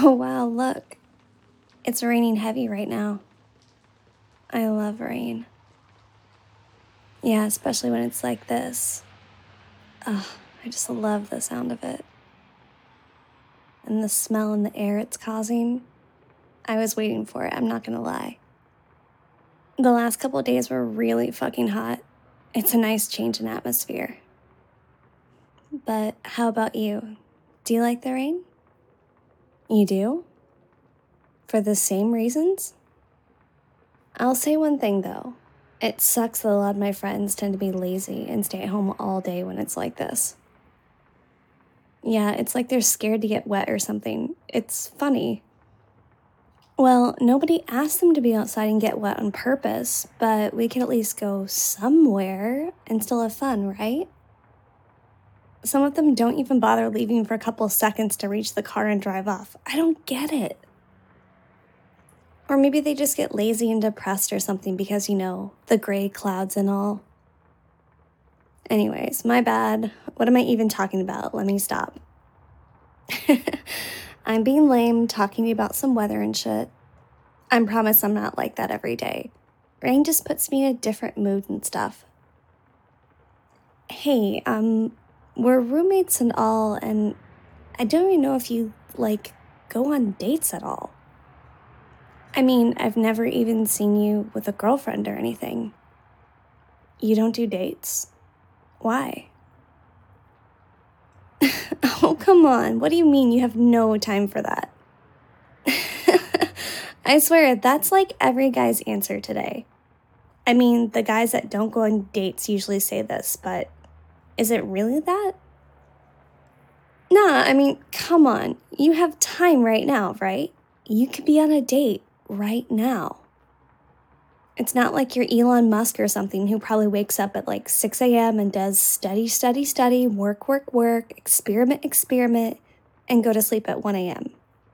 Oh wow, look. It's raining heavy right now. I love rain. Yeah, especially when it's like this. Ugh, I just love the sound of it. And the smell in the air it's causing. I was waiting for it, I'm not gonna lie. The last couple of days were really fucking hot. It's a nice change in atmosphere. But how about you? Do you like the rain? You do? For the same reasons? I'll say one thing though. It sucks that a lot of my friends tend to be lazy and stay at home all day when it's like this. Yeah, it's like they're scared to get wet or something. It's funny. Well, nobody asked them to be outside and get wet on purpose, but we could at least go somewhere and still have fun, right? Some of them don't even bother leaving for a couple of seconds to reach the car and drive off. I don't get it. Or maybe they just get lazy and depressed or something because, the gray clouds and all. Anyways, my bad. What am I even talking about? Let me stop. I'm being lame, talking to you about some weather and shit. I promise I'm not like that every day. Rain just puts me in a different mood and stuff. Hey, we're roommates and all, and I don't even know if you, go on dates at all. I mean, I've never even seen you with a girlfriend or anything. You don't do dates? Why? Oh, come on. What do you mean you have no time for that? I swear, that's like every guy's answer today. I mean, the guys that don't go on dates usually say this, but is it really that? Nah, I mean, come on. You have time right now, right? You could be on a date right now. It's not like you're Elon Musk or something who probably wakes up at like 6 a.m. and does study, work, experiment, and go to sleep at 1 a.m.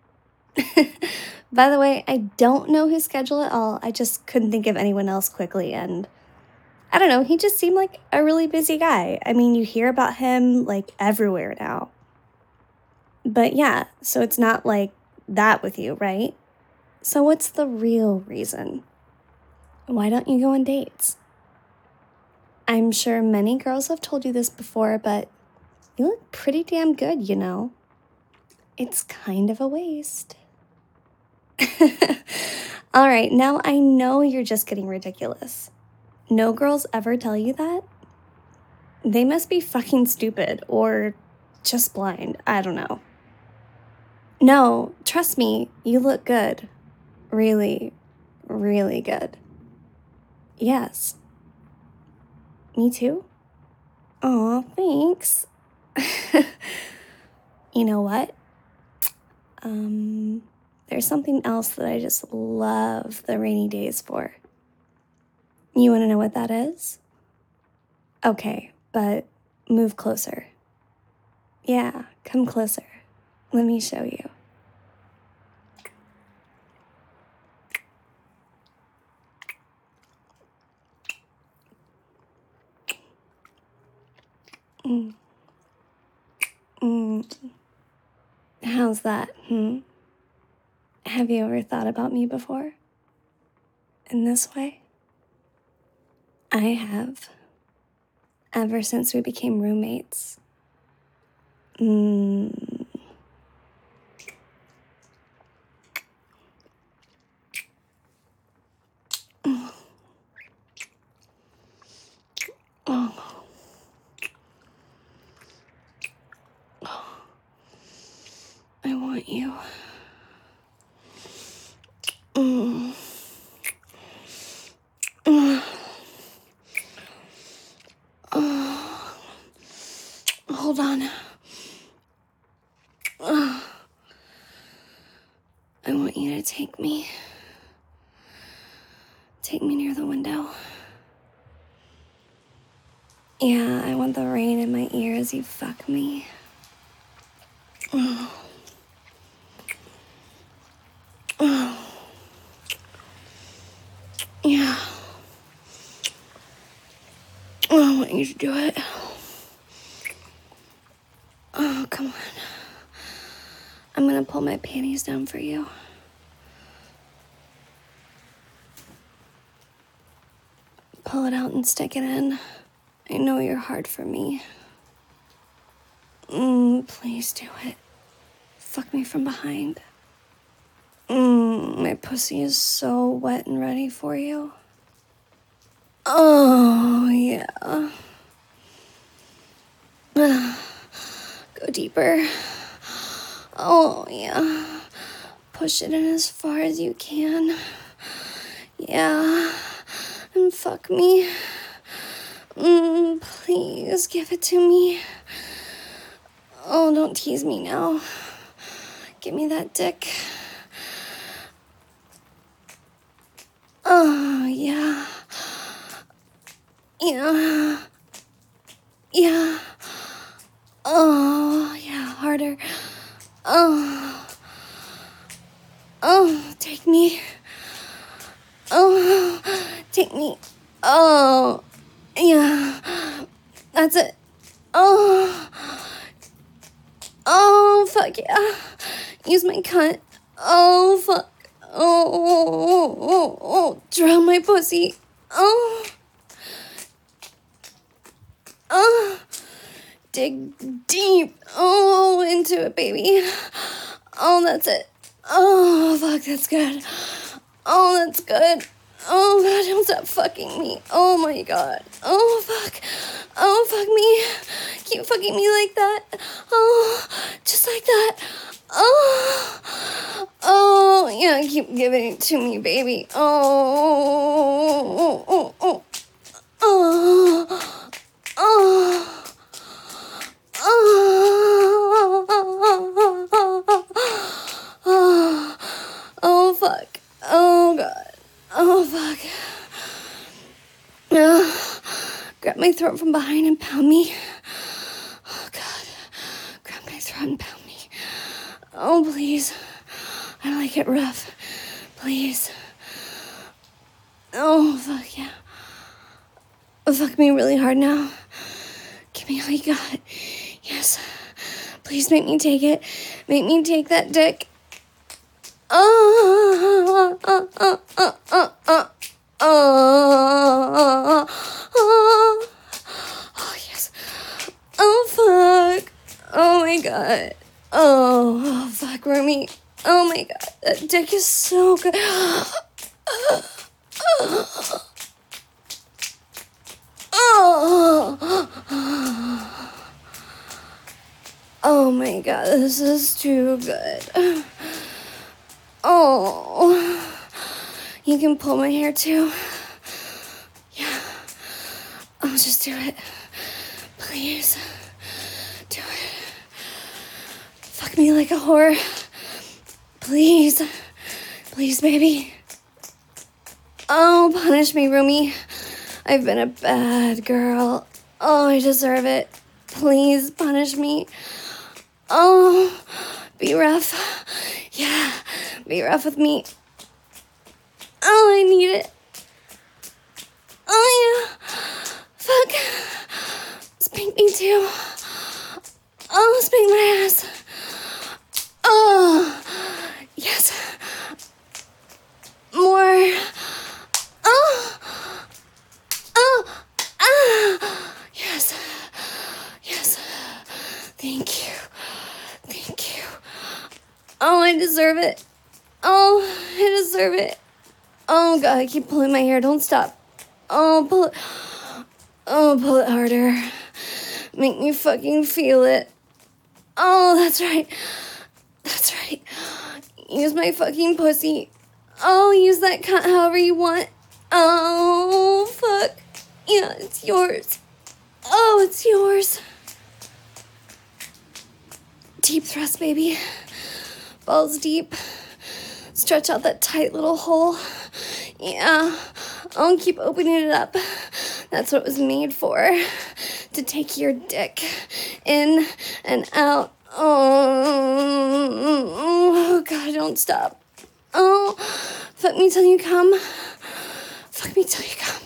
By the way, I don't know his schedule at all. I just couldn't think of anyone else quickly, and I don't know, he just seemed like a really busy guy. I mean, you hear about him like everywhere now. But yeah, so it's not like that with you, right? So what's the real reason? Why don't you go on dates? I'm sure many girls have told you this before, but you look pretty damn good, It's kind of a waste. All right, now I know you're just getting ridiculous. No girls ever tell you that? They must be fucking stupid or just blind. I don't know. No, trust me, you look good. Really, really good. Yes. Me too? Aw, thanks. You know what? There's something else that I just love the rainy days for. You want to know what that is? Okay, but move closer. Yeah, come closer. Let me show you. How's that, Have you ever thought about me before? In this way? I have. Ever since we became roommates. I want you. Hold on. I want you to take me. Take me near the window. Yeah, I want the rain in my ear as you fuck me. Yeah. I want you to do it. Oh, come on. I'm gonna pull my panties down for you. Pull it out and stick it in. I know you're hard for me. Please do it. Fuck me from behind. My pussy is so wet and ready for you. Oh, yeah. Go deeper. Oh, yeah. Push it in as far as you can. Yeah. And fuck me. Please give it to me. Oh, don't tease me now. Give me that dick. Oh, yeah. Yeah. Yeah. Oh, yeah, harder. Oh. Oh, take me. Oh, take me. Oh, yeah. That's it. Oh. Oh, fuck yeah. Use my cunt. Oh, fuck. Oh. Drown my pussy. Oh. Oh. Dig deep. Oh, into it, baby. Oh, that's it. Oh, fuck, that's good. Oh, that's good. Oh, God, don't stop fucking me. Oh, my God. Oh, fuck. Oh, fuck me. Keep fucking me like that. Oh, just like that. Oh, yeah, keep giving it to me, baby. Oh. Oh, fuck. Oh, God. Oh, fuck. Grab my throat from behind and pound me. Oh, God. Grab my throat and pound me. Oh, please. I like it rough. Please. Oh, fuck yeah. Fuck me really hard now. Give me all you got. Yes. Please make me take it. Make me take that dick. Oh, yes. Oh, fuck. Oh, my God. Oh, fuck, Rumi. Oh, my God. That dick is so good. Oh, my God. This is too good. Oh, you can pull my hair too. Yeah. Oh, just do it. Please. Do it. Fuck me like a whore. Please. Please, baby. Oh, punish me, Rumi. I've been a bad girl. Oh, I deserve it. Please punish me. Oh, be rough. Yeah, be rough with me. Oh, I need it. Oh, yeah. Fuck. Spank me too. Oh, spank my ass. Oh, yes. More. Oh. Yes. Yes. Thank you. Thank you. Oh, I deserve it. Oh, I deserve it. Oh, God, I keep pulling my hair. Don't stop. Oh, pull it. Oh, pull it harder. Make me fucking feel it. Oh, that's right. That's right. Use my fucking pussy. Oh, use that cunt however you want. Oh, fuck. Yeah, it's yours. Oh, it's yours. Deep thrust, baby. Balls deep. Stretch out that tight little hole. Yeah. I'll keep opening it up. That's what it was made for. To take your dick in and out. Oh, God, don't stop. Oh, fuck me till you come. Fuck me till you come.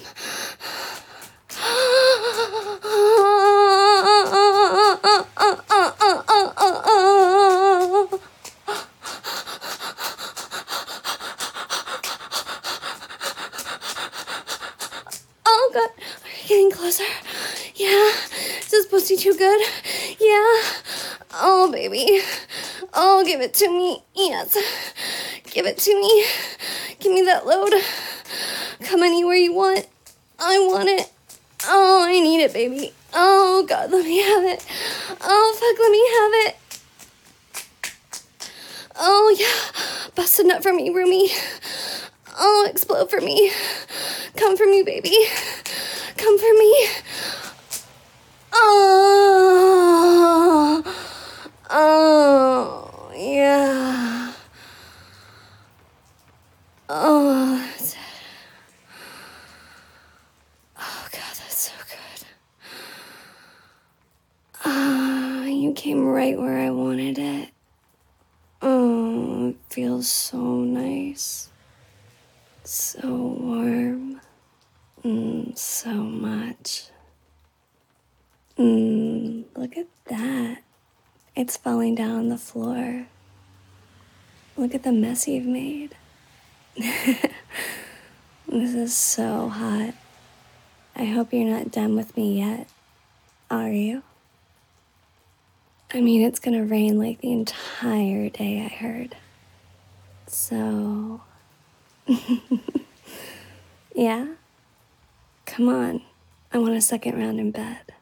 good? Yeah. Oh, baby. Oh, give it to me. Yes. Give it to me. Give me that load. Come anywhere you want. I want it. Oh, I need it, baby. Oh, God, let me have it. Oh, fuck, let me have it. Oh, yeah. Bust a nut for me, Rumi. Oh, explode for me. Come for me, baby. Come for me. Oh. Oh, yeah. Oh, that's it. Oh, God, that's so good. Ah, you came right where I wanted it. Oh, it feels so nice. So warm. So much. Look at that. It's falling down on the floor. Look at the mess you've made. This is so hot. I hope you're not done with me yet. Are you? I mean, it's gonna rain like the entire day, I heard. So, yeah? Come on. I want a second round in bed.